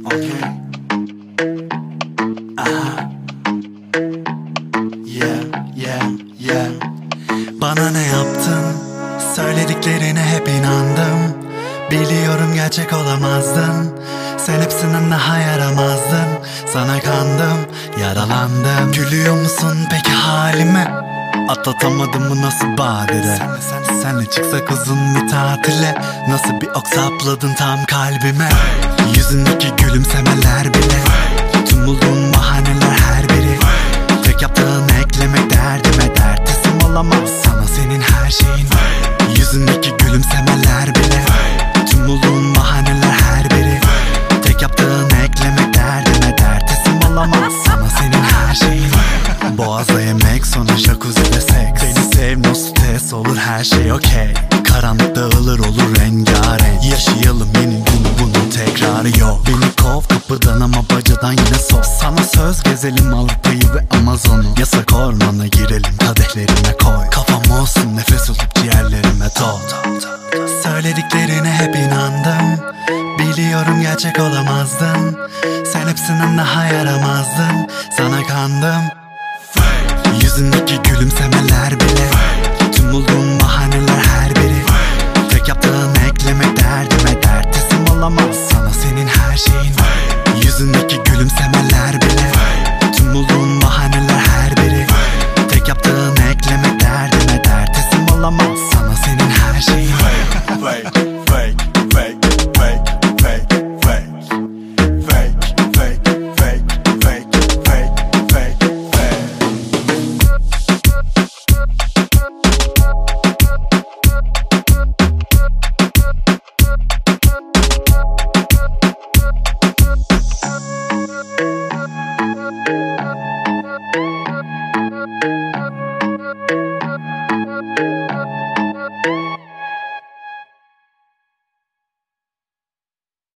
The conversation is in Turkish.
Okay. Aha. Yeah, yeah, yeah. Bana ne yaptın? Söylediklerine hep inandım. Biliyorum gerçek olamazdın. Sen hepsinden daha yaramazdın. Sana kandım, yaralandım. Gülüyor musun peki halime? Atlatamadım mı nasıl badire? Senle çıksak uzun bir tatile. Nasıl bir ok sapladın tam kalbime. Yüzündeki gülümsemeler bile, tüm bulduğun bahaneler her biri. Tek yaptığın eklemek derdime. Dert isim olamaz sana senin her şeyin. Yüzündeki gülümsemeler bile, tüm bulduğun bahaneler her biri. Tek yaptığın eklemek derdime. Dert isim olamaz sana senin her şeyin. Boğazda yemek sonra jacuzzi'de seks. Beni sev no stres olur her şey okey. Karanlık dağılır olur rengarenk. Yaşayalım yeni gün bunun tekrarı yok. Beni kov kapıdan ama bacadan yine sok. Sana söz gezelim Avrupa'yı ve Amazon'u. Yasak ormana girelim kadehlerime koy. Kafam olsun nefes olup ciğerlerime dol. Söylediklerine hep inandım. Biliyorum gerçek olamazdın. Sen hepsinden daha yaramazdın. Sana kandım. Yüzündeki gülümsemeler bile, tüm bulduğun bahaneler her biri. Tek yaptığın eklemek der.